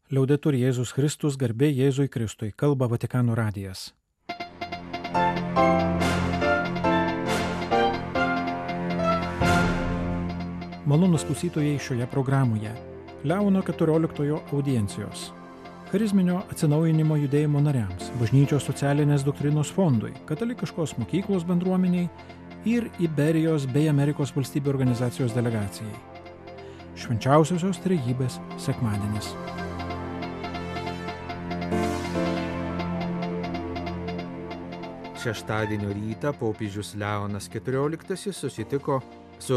Liaudetur Jėzus Kristus, garbė Jėzui Kristui, kalba Vatikano radijas. Malonūs klausytojai šioje programoje. Leono XIV audiencijos. Charizminio atsinaujinimo judėjimo nariams, bažnyčios socialinės doktrinos fondui, katalikiškos mokyklos bendruomeniai ir Iberijos bei Amerikos valstybių organizacijos delegacijai. Švenčiausiosios trejybės sekmadienis. Šeštadienio rytą popiežius Leonas XIV susitiko su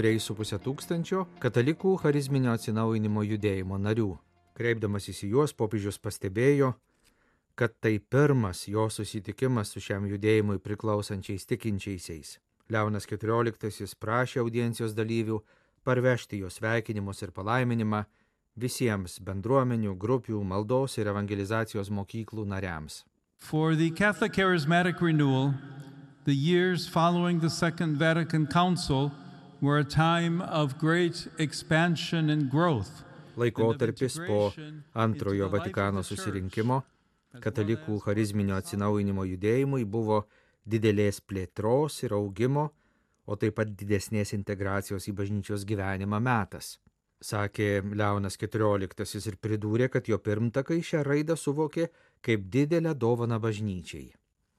4,5 tūkstančio katalikų charizminio atsinaujinimo judėjimo narių. Kreipdamasis į juos, popiežius pastebėjo, kad tai pirmas jo susitikimas su šiam judėjimui priklausančiais tikinčiaisiais. Leonas XIV prašė audiencijos dalyvių parvežti jo sveikinimus ir palaiminimą visiems bendruomenių, grupių, maldos ir evangelizacijos mokyklų nariams. For the Catholic Charismatic Renewal, the years following the Second Vatican Council were a time of great expansion and growth. Laikotarpis po antrojo Vatikano susirinkimo katalikų charizminio atsinaujinimo judėjimui buvo didelės plėtros ir augimo, o taip pat didesnės integracijos į bažnyčios gyvenimą metas. Sakė Leonas XIV ir pridūrė, kad jo pirmtakai šią raidą suvokė kaip didelę dovaną bažnyčiai.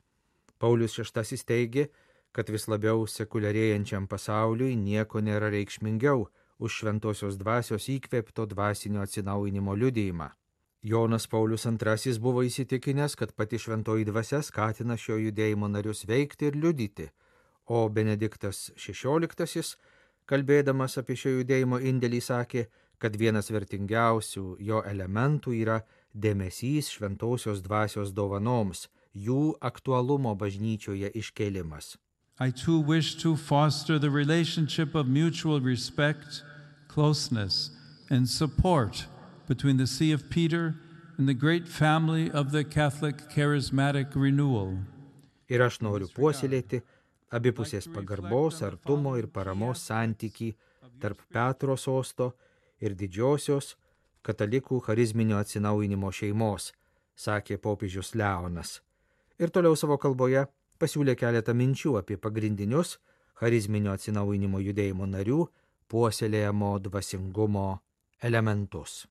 Paulius VI teigė, kad vis labiau sekuliarėjančiam pasauliui nieko nėra reikšmingiau už šventosios dvasios įkvėpto dvasinio atsinaujinimo liudijimą. Jonas Paulius II buvo įsitikinęs, kad pati šventoji dvasia skatina šio judėjimo narius veikti ir liudyti, o Benediktas XVI, kalbėdamas apie šio judėjimo indėlį, sakė, kad vienas vertingiausių jo elementų yra dėmesys šventosios dvasios dovanoms, jų aktualumo bažnyčioje iškėlimas. I too wish to foster the relationship of mutual respect, closeness, and support between the See of Peter and the great family of the Catholic Charismatic Renewal. Ir aš noriu puoselėti abipusės pagarbos, artumo ir paramos santykį tarp Petro sosto ir didžiosios katalikų charizminio atsinaujinimo šeimos, sakė popiežius Leonas. Ir toliau savo kalboje pasiūlė keletą minčių apie pagrindinius charizminio atsinaujinimo judėjimo narių puoselėjamo dvasingumo elementus.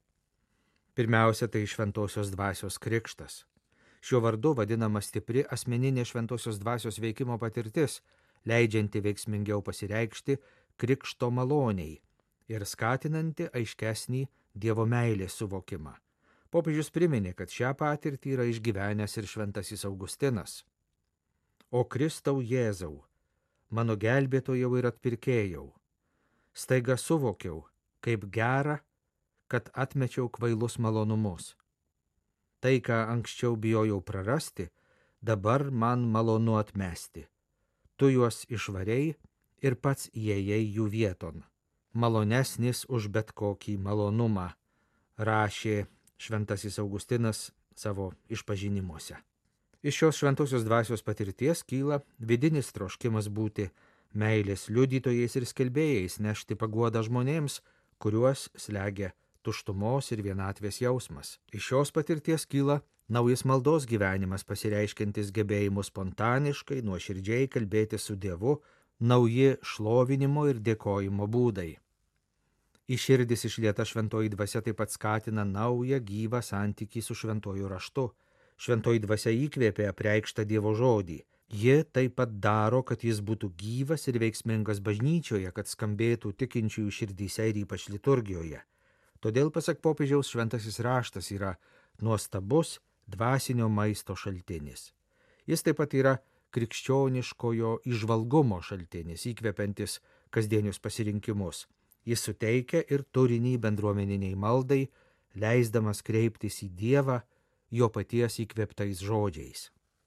Pirmiausia, tai šventosios dvasios krikštas. Šiuo vardu vadinama stipri asmeninė šventosios dvasios veikimo patirtis, leidžianti veiksmingiau pasireikšti krikšto maloniai ir skatinanti aiškesnį Dievo meilės suvokimą. Popiežius priminė, kad šią patirtį yra išgyvenęs ir šventasis Augustinas. O Kristau Jėzau, mano gelbėtojau ir atpirkėjau, staiga suvokiau, kaip gera, kad atmečiau kvailus malonumus. Tai, ką anksčiau bijojau prarasti, dabar man malonu atmesti. Tu juos išvarei ir pats įėjai jų vieton. Malonesnis už bet kokį malonumą, rašė šventasis Augustinas savo išpažinimuose. Iš šios šventosios dvasios patirties kyla vidinis troškimas būti meilės liudytojais ir skelbėjais, nešti paguodą žmonėms, kuriuos slegia tuštumos ir vienatvės jausmas. Iš šios patirties kyla naujas maldos gyvenimas, pasireiškiantis gebėjimu spontaniškai, nuoširdžiai kalbėti su Dievu, nauji šlovinimo ir dėkojimo būdai. Į širdis išlieta šventoji dvasia taip pat skatina naują gyvą santykį su šventuoju raštu. Šventoji dvasia įkvėpė apreikštą Dievo žodį. Ji taip pat daro, kad jis būtų gyvas ir veiksmingas bažnyčioje, kad skambėtų tikinčiųjų širdyse ir ypač liturgijoje. Todėl, pasak popiežiaus, šventasis raštas yra nuostabus dvasinio maisto šaltinis. Jis taip pat yra krikščioniškojo įžvalgumo šaltinis, įkvepiantis kasdienius pasirinkimus. Jis suteikia ir turinį bendruomeniniai maldai, leisdamas kreiptis į Dievą jo paties įkvėptais žodžiais.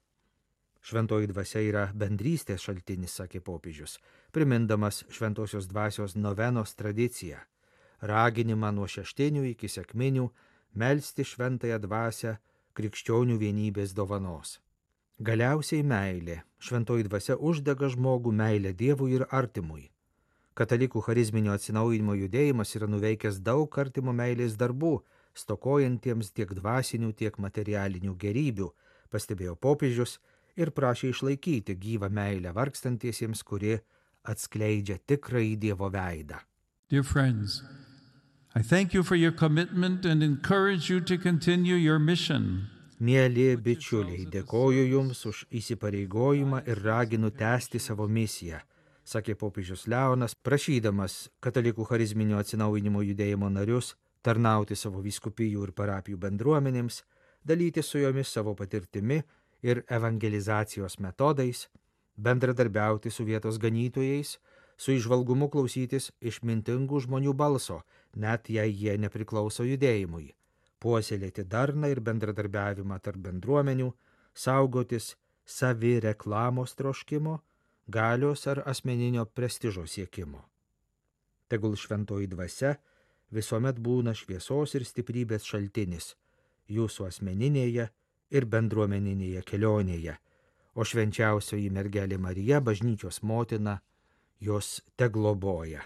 Šventoji dvasia yra bendrystės šaltinis, sakė popiežius, primindamas šventosios dvasios novenos tradiciją, raginimą nuo šeštinių iki sekminių melsti šventąją dvasią krikščionių vienybės dovanos. Galiausiai meilė. Šventoji dvasia uždega žmogų meilę Dievui ir artimui. Katalikų charizminio atsinaujinimo judėjimas yra nuveikęs daug artimo meilės darbų, stokojantiems tiek dvasinių, tiek materialinių gerybių, pastebėjo popiežius ir prašė išlaikyti gyvą meilę vargstantiesiems, kurie atskleidžia tikrąjį Dievo veidą. Dear friends, I thank you for your commitment and encourage you to continue your mission. Mieli bičiuliai, dėkoju Jums už įsipareigojimą ir raginu tęsti savo misiją, sakė popiežius Leonas, prašydamas katalikų charizminio atsinaujinimo judėjimo narius tarnauti savo vyskupijų ir parapijų bendruomenėms, dalyti su jomis savo patirtimi ir evangelizacijos metodais, bendradarbiauti su vietos ganytojais, su įžvalgumu klausytis išmintingų žmonių balso, net jei jie nepriklauso judėjimui, puoselėti darną ir bendradarbiavimą tarp bendruomenių, saugotis savireklamos troškimo, galios ar asmeninio prestižo siekimo. Tegul šventoji dvasia visuomet būna šviesos ir stiprybės šaltinis jūsų asmeninėje ir bendruomeninėje kelionėje, o švenčiausioji mergelė Marija, bažnyčios motina, jos tegloboja.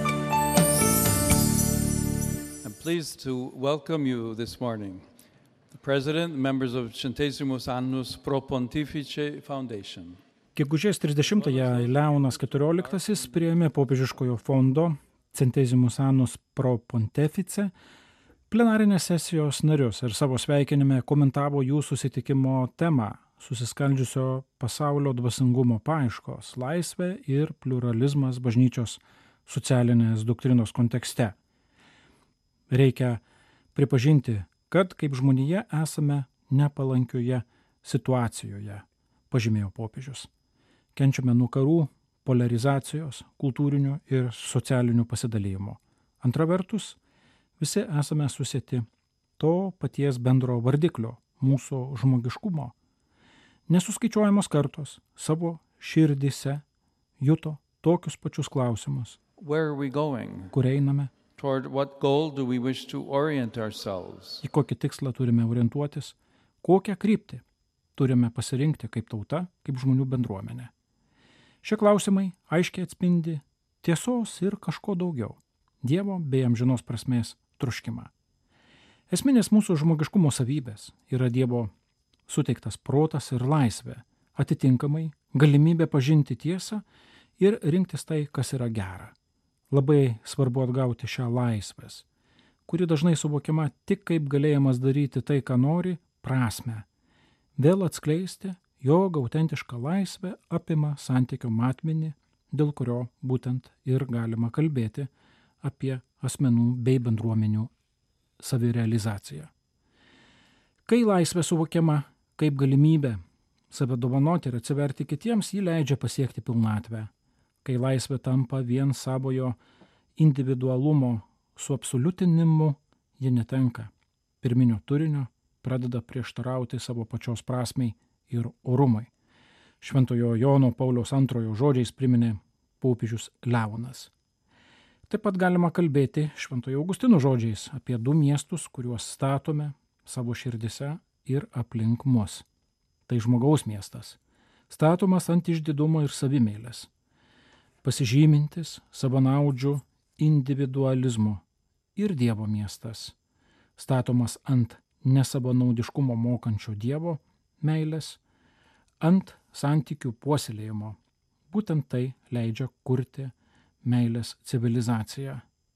I'm pleased to welcome you this morning, the President and members of Centesimus Annus Pro Pontifice Foundation. Gegužės 30-ąją Leonas XIV priėmė popiežiškojo fondo Centesimus Annus Pro Pontifice plenarinės sesijos narius ir savo sveikinime komentavo jų susitikimo temą susiskaldžiusio pasaulio dvasingumo paieškos, laisvė ir pliuralizmas bažnyčios socialinės doktrinos kontekste. Reikia pripažinti, kad kaip žmonija esame nepalankioje situacijoje, pažymėjo popiežius. Kenčiame nuo karų, polarizacijos, kultūrinių ir socialinių pasidalijimų. Antra vertus, visi esame susieti to paties bendro vardiklio, mūsų žmogiškumo. Nesuskaičiuojamos kartos savo širdise juto tokius pačius klausimus. Where are we going? Kur einame? Toward what goal do we wish to orient ourselves? Į kokį tikslą turime orientuotis? Kokią kryptį turime pasirinkti kaip tauta, kaip žmonių bendruomenė? Šie klausimai aiškiai atspindi tiesos ir kažko daugiau, Dievo bei amžinos prasmės troškimą. Esminės mūsų žmogiškumo savybės yra Dievo suteiktas protas ir laisvė, atitinkamai galimybė pažinti tiesą ir rinktis tai, kas yra gera. Labai svarbu atgauti šią laisvės, kuri dažnai suvokiama tik kaip galėjimas daryti tai, ką nori, prasmę. Vėl atskleisti, jog autentiška laisvė apima santykio matmenį, dėl kurio būtent ir galima kalbėti apie asmenų bei bendruomenių savirealizaciją. Kai laisvė suvokiama kaip galimybė save dovanoti ir atsiverti kitiems, ji leidžia pasiekti pilnatvę. Kai laisvė tampa vien savojo individualumo suabsoliutinimu, ji netenka pirminio turinio, pradeda prieštarauti savo pačios prasmei ir orumui. Šventojo Jono Pauliaus II žodžiais priminė popiežius Leonas. Taip pat galima kalbėti Šventojo Augustino žodžiais apie du miestus, kuriuos statome savo širdise ir aplink mus. Tai žmogaus miestas, statomas ant išdidumo ir savimeilės, pasižymintis savanaudžių individualizmu, ir Dievo miestas, statomas ant nesavanaudiškumo mokančio Dievo meilės, ant santykių puoselėjimo. Būtent tai leidžia kurti meilės civilizaciją.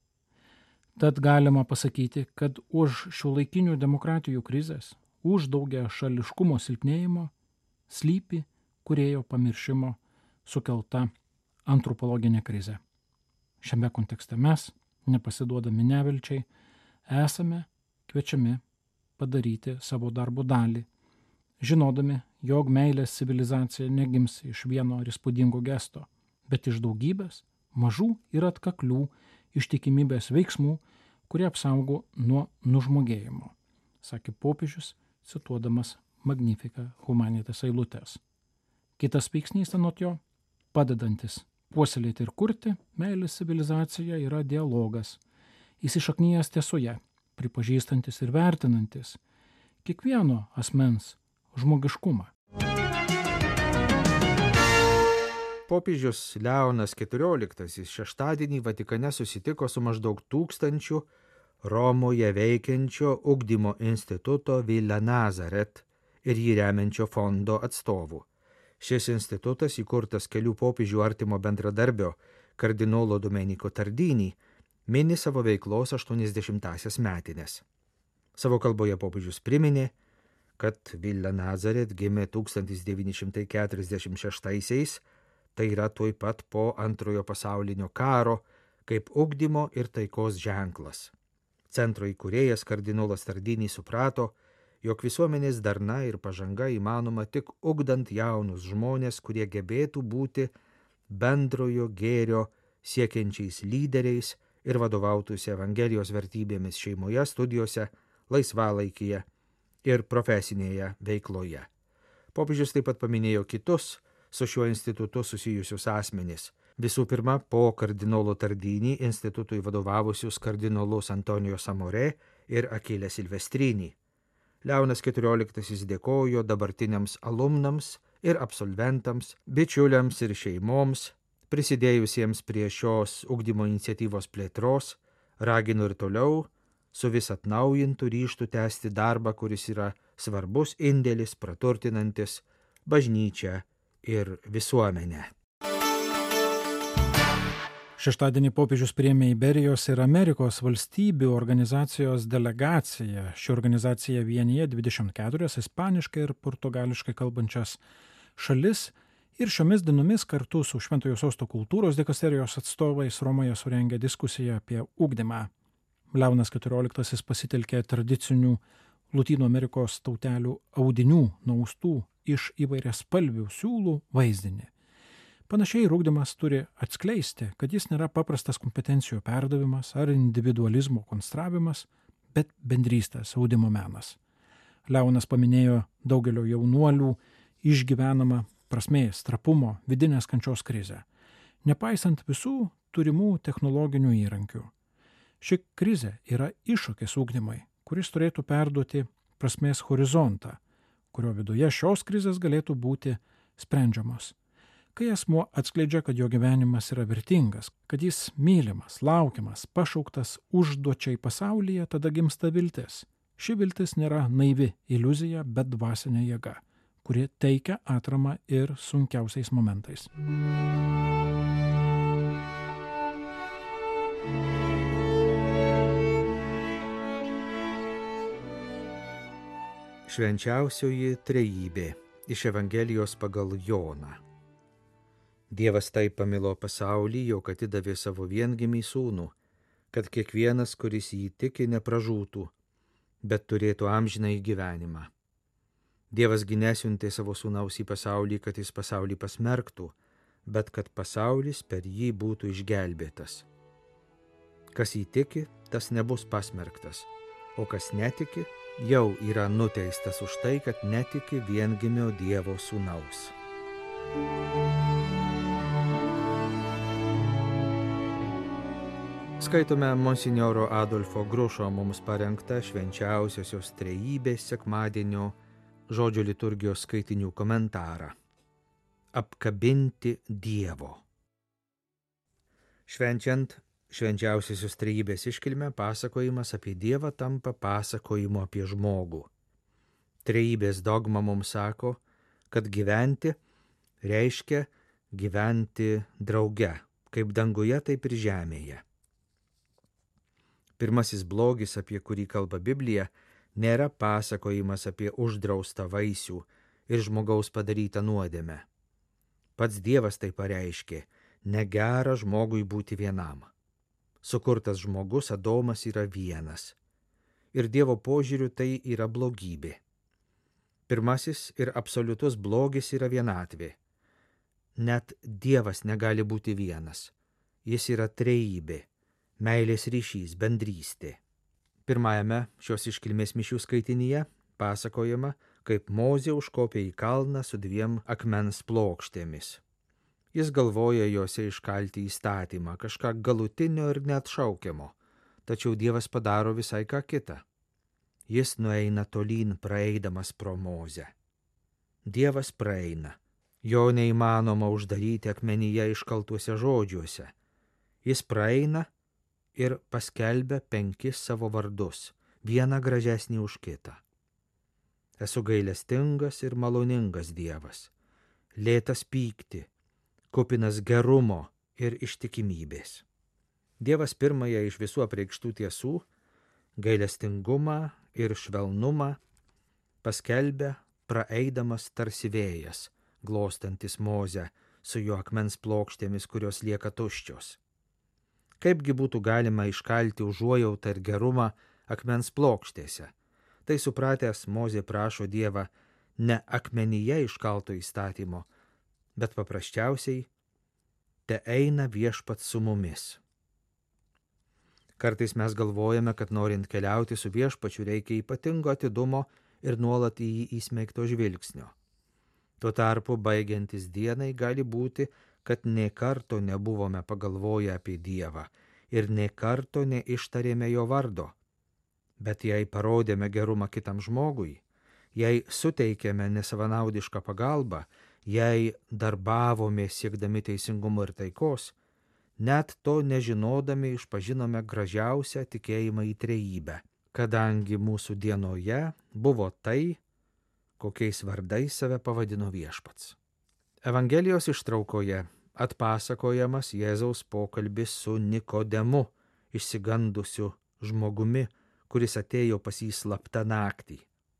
Tad galima pasakyti, kad už šiuolaikinių demokratijų krizės, už daugia šališkumo silpnėjimo slypi kūrėjo pamiršimo sukelta antropologinė krizė. Šiame kontekste mes, nepasiduodami nevilčiai, esame kviečiami padaryti savo darbo dalį, žinodami, jog meilės civilizacija negims iš vieno ir įspūdingo gesto, bet iš daugybės mažų ir atkaklių ištikimybės veiksmų, kurie apsaugo nuo nužmogėjimo, sakė popiežius, cituodamas Magnificat Humanitas eilutes. Kitas veiksnys anot jo, padedantis puoselėti ir kurti meilės civilizaciją, yra dialogas, įsišaknyjęs tiesoje, pripažįstantis ir vertinantis kiekvieno asmens žmogiškumą. Popiežius Leonas XIV šeštadienį Vatikane susitiko su maždaug 1000 Romoje veikiančio ugdymo instituto Villa Nazaret ir jį remiančio fondo atstovų. Šis institutas, įkurtas kelių popiežių artimo bendradarbio kardinolo Domenico Tardini, mini savo veiklos 80-asias metines. Savo kalboje popiežius priminė, kad Villa Nazaret gimė 1946-aisiais, tai yra tuoj pat po Antrojo pasaulinio karo, kaip ugdymo ir taikos ženklas. Centro įkūrėjas kardinolas Tardini suprato, jog visuomenės darna ir pažanga įmanoma tik ugdant jaunus žmonės, kurie gebėtų būti bendrojo gėrio siekiančiais lyderiais ir vadovautųsi Evangelijos vertybėmis šeimoje, studijose, laisvalaikyje ir profesinėje veikloje. Popiežius taip pat paminėjo kitus su šiuo institutu susijusius asmenis. Visų pirma, po kardinolo Tardini institutui vadovavusius kardinolus Antonijo Samorė ir Akilė Silvestrini. Leonas XIV dėkojo dabartiniams alumnams ir absolventams, bičiuliams ir šeimoms, prisidėjusiems prie šios ugdymo iniciatyvos plėtros, ragino ir toliau su vis atnaujintų ryžtų tęsti darbą, kuris yra svarbus indėlis praturtinantis bažnyčią ir visuomenę. Šeštadienį popiežius priėmė Iberijos ir Amerikos valstybių organizacijos delegaciją. Ši organizacija vienyje 24 ispaniškai ir portugališkai kalbančias šalis ir šiomis dienomis kartu su Šventojo Sosto kultūros dikasterijos atstovais Romoje surengė diskusiją apie ugdymą. Leonas XIV pasitelkė tradicinių Lotynų Amerikos tautelių audinių naustų iš įvairiaspalvių siūlų vaizdinį. Panašiai ugdymas turi atskleisti, kad jis nėra paprastas kompetencijų perdavimas ar individualizmo konstravimas, bet bendrystės audimo menas. Leonas paminėjo daugelio jaunuolių išgyvenamą prasmės, trapumo, vidinės kančios krizę, nepaisant visų turimų technologinių įrankių. Ši krizė yra iššūkis ugdymui, kuris turėtų perduoti prasmės horizontą, kurio viduje šios krizės galėtų būti sprendžiamos. Kai asmuo atskleidžia, kad jo gyvenimas yra vertingas, kad jis mylimas, laukiamas, pašauktas užduočiai pasaulyje, tada gimsta viltis. Ši viltis nėra naivi iliuzija, bet dvasinė jėga, kuri teikia atramą ir sunkiausiais momentais. Švenčiausioji trejybė iš Evangelijos pagal Joną. Dievas taip pamilo pasaulį, jog atidavė savo viengimį sūnų, kad kiekvienas, kuris jį tiki, nepražūtų, bet turėtų amžinąjį gyvenimą. Dievas gi nesiuntė savo sūnaus į pasaulį, kad jis pasaulį pasmerktų, bet kad pasaulis per jį būtų išgelbėtas. Kas jį tiki, tas nebus pasmerktas, o kas netiki, jau yra nuteistas už tai, kad netiki viengimio Dievo sūnaus. Skaitome monsinjoro Adolfo Grušo mums parengtą švenčiausiosios trejybės sekmadienio žodžio liturgijos skaitinių komentarą. Apkabinti Dievo. Švenčiant švenčiausiosios trejybės iškilmę, pasakojimas apie Dievą tampa pasakojimu apie žmogų. Trejybės dogma mums sako, kad gyventi reiškia gyventi drauge, kaip danguje, taip ir žemėje. Pirmasis blogis, apie kurį kalba Biblija, nėra pasakojimas apie uždraustą vaisių ir žmogaus padarytą nuodėmę. Pats Dievas tai pareiškė, negera žmogui būti vienam. Sukurtas žmogus, Adomas, yra vienas. Ir Dievo požiūriu tai yra blogybė. Pirmasis ir absoliutus blogis yra vienatvė. Net Dievas negali būti vienas. Jis yra trejybė. Meilės ryšys, bendrystė. Pirmajame šios iškilmės mišių skaitinyje pasakojama, kaip Mozė užkopė į kalną su 2 akmens plokštėmis. Jis galvoja juose iškalti įstatymą, kažką galutinio ir neatšaukiamo, tačiau Dievas padaro visai ką kitą. Jis nueina tolyn, praeidamas pro Mozę. Dievas praeina. Jo neįmanoma uždaryti akmenyje iškaltuose žodžiuose. Jis praeina ir paskelbia 5 savo vardus, vieną gražesnį už kitą. Esu gailestingas ir maloningas Dievas, lėtas pykti, kupinas gerumo ir ištikimybės. Dievas pirmąją iš visų apreikštų tiesų, gailestingumą ir švelnumą, paskelbia praeidamas tarsi vėjas, glostantis Mozę su jo akmens plokštėmis, kurios lieka tuščios. Kaipgi būtų galima iškalti užuojautą ir gerumą akmens plokštėse? Tai supratęs, Mozė prašo Dievą ne akmenyje iškalto įstatymo, bet paprasčiausiai te eina viešpats su mumis. Kartais mes galvojame, kad norint keliauti su viešpačiu reikia ypatingo atidumo ir nuolat į jį įsmeigto žvilgsnio. Tuo tarpu, baigiantis dienai, gali būti, kad nė karto nebuvome pagalvoję apie Dievą ir nė karto neištarėme jo vardo. Bet jei parodėme gerumą kitam žmogui, jei suteikėme nesavanaudišką pagalbą, jei darbavome siekdami teisingumo ir taikos, net to nežinodami išpažinome gražiausią tikėjimą į trejybę, kadangi mūsų dienoje buvo tai, kokiais vardais save pavadino viešpats. Evangelijos ištraukoje atpasakojamas Jėzaus pokalbis su Nikodemu, išsigandusiu žmogumi, kuris atėjo pas jį slapta naktį.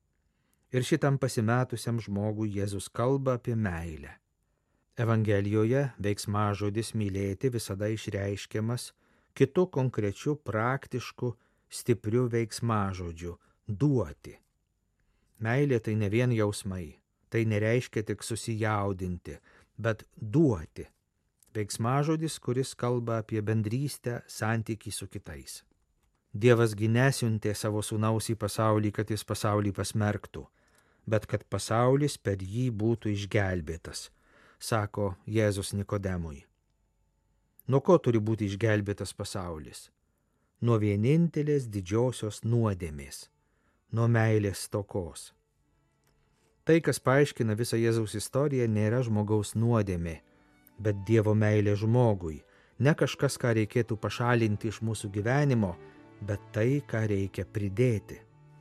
Ir šitam pasimetusiam žmogui Jėzus kalba apie meilę. Evangelijoje veiksmažodis mylėti visada išreiškiamas kitu konkrečiu, praktišku, stipriu veiksmažodžiu – duoti. Meilė tai ne vien jausmai, tai nereiškia tik susijaudinti, bet duoti. Veiksmažodis, kuris kalba apie bendrystę, santykį su kitais. Dievas gi nesiuntė savo sūnaus į pasaulį, kad jis pasaulį pasmerktų, bet kad pasaulis per jį būtų išgelbėtas, sako Jėzus Nikodemui. Nuo ko turi būti išgelbėtas pasaulis? Nuo vienintelės didžiosios nuodėmės, nuo meilės stokos. Tai, kas paaiškina visą Jėzaus istoriją, nėra žmogaus nuodėmė, bet Dievo meilė žmogui, ne kažkas, ką reikėtų pašalinti iš mūsų gyvenimo, bet tai, ką reikia pridėti.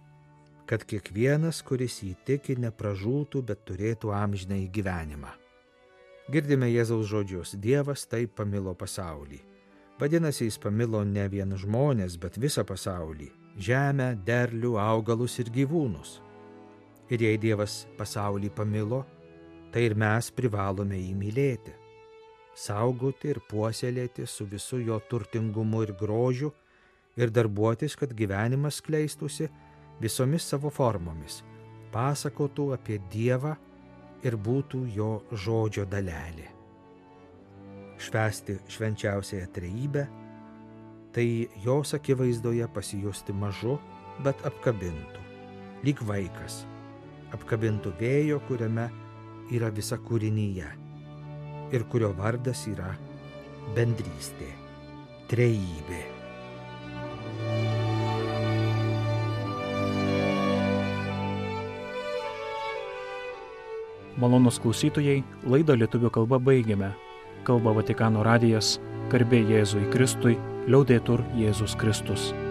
Kad kiekvienas, kuris jį tiki, nepražūtų, bet turėtų amžinąjį gyvenimą. Girdime Jėzaus žodžius: Dievas taip pamilo pasaulį. Vadinasi, jis pamilo ne vien žmonės, bet visą pasaulį – žemę, derlių, augalus ir gyvūnus. Ir jei Dievas pasaulį pamilo, tai ir mes privalome jį mylėti, saugoti ir puoselėti su visu jo turtingumu ir grožiu ir darbuotis, kad gyvenimas skleistųsi visomis savo formomis, pasakotų apie Dievą ir būtų jo žodžio dalelė. Švęsti švenčiausiąją trejybę – tai jos akivaizdoje pasijusti mažu, bet apkabintų, lyg vaikas, apkabintų vėjo, kuriame yra visa kūrinyje ir kurio vardas yra bendrystė, trejybė. Malonūs klausytojai, laidą lietuvių kalba baigėme. Kalba Vatikano radijas, garbė Jėzui Kristui, liaudetur Jėzus Kristus.